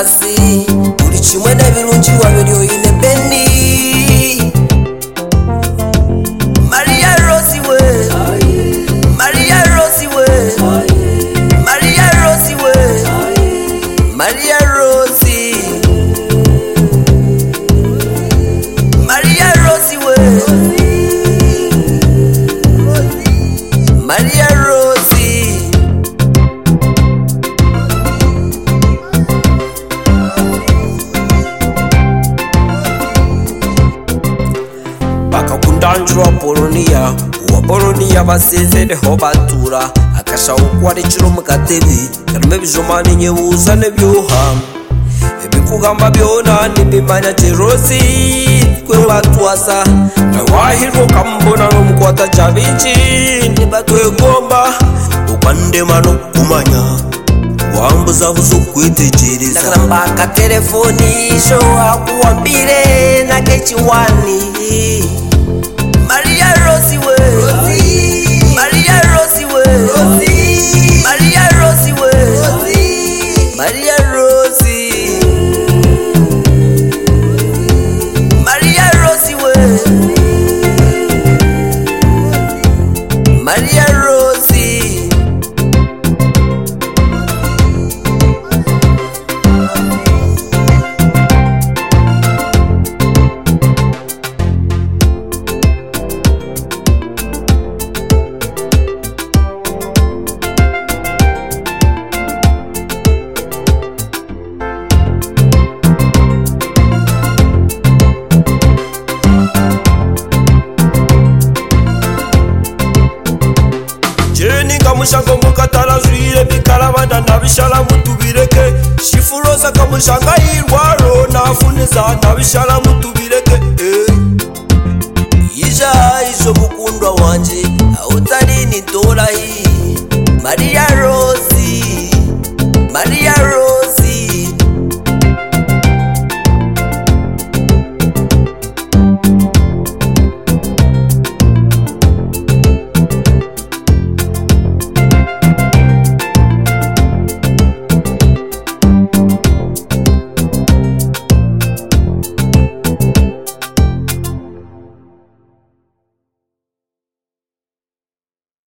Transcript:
kasi uri kimwe n'ebirungi wabiri oyine beni Maria Rosie we Maria Rosie we Maria Rosie we Maria Rosie Maria Rosie we Maria Rosie bakakundanjura Polonia basezereho batura akashaho kwarikira mu gatebe karimo ibijoma n'inyebuza n'ebyuha ebikugamba byona nibimanya jerosi kwe batwasa nawahirwo kambona n'umukwata cyabinji nibatwegomba ubandema no kumanya wambuza buzo kwitegereza nakarambaka telefoni sho akuwambire na kechiwani Maria Rosie we Maria Rosie we Maria Rosie we Maria Rosie Maria Rosie we Maria Rosie kamushanga mukatala jwire bikarabanda nabishala mutubireke shifuroza kamushanga yirwa